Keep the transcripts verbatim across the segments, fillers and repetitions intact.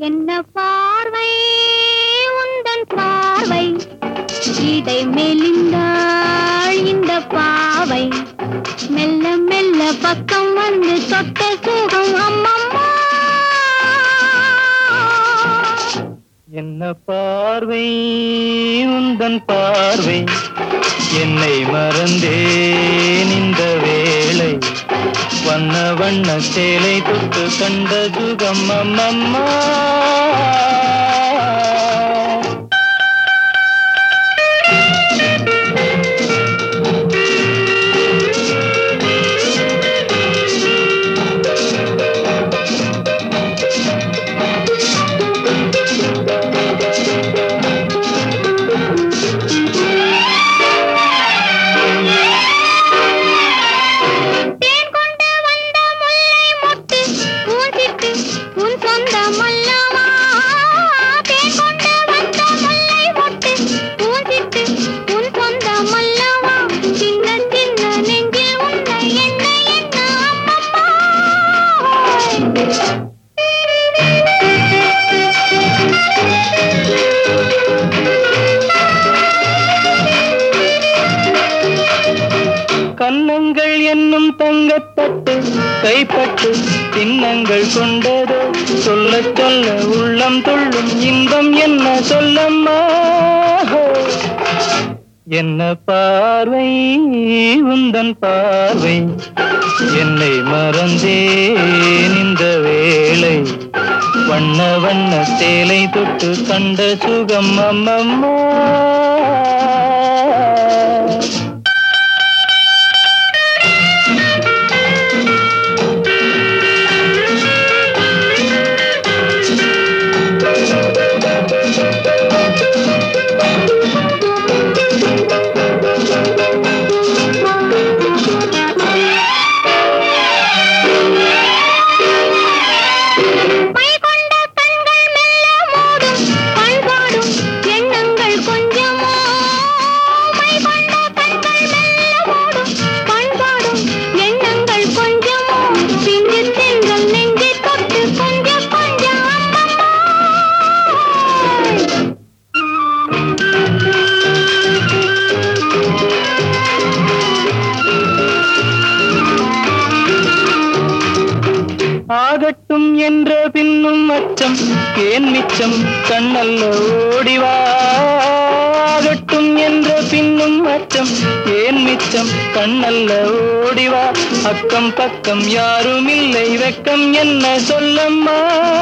என்ன பார்வை உந்தன் பார்வை இடை மெலிந்தாள் இந்த பாவை மெல்ல மெல்ல பக்கம் வந்து தொட்ட சுகம் அம்மம்மா. என்ன பார்வை உந்தன் பார்வை என்னை மறந்தேன் இந்த வேளை வண்ண வண்ண சேலை தொட்டு கண்ட சுகம் அம்மம்மா. கன்னங்கள் என்னும் தங்கத்தட்டு கைப்பட்டு சின்னங்கள் கொண்டதோ சொல்ல சொல்ல உள்ளம் துள்ளும் இன்பம் என்ன சொல்லம்மா. என்ன பார்வை உந்தன் பார்வை என்னை மறந்தேன் இந்த வேளை வண்ண வண்ண சேலை தொட்டு கண்ட சுகம் அம்மம்மா. ஆகட்டும் என்ற பின்னும் அச்சம் ஏன் மிச்சம் கண்ணல்ல ஓடிவா. ஆகட்டும் என்ற பின்னும் அச்சம் ஏன் மிச்சம் கண்ணல்ல ஓடிவா. அக்கம் பக்கம் யாரும் இல்லை வெக்கம் என்ன சொல்லம்மா.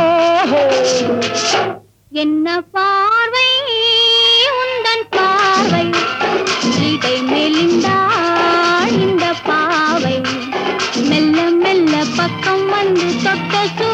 என்ன பார்வை உந்தன் பார்வை இடை மெலிந்தாள் இந்த பாவை மெல்ல மெல்ல பக்கம் வந்து தொட்ட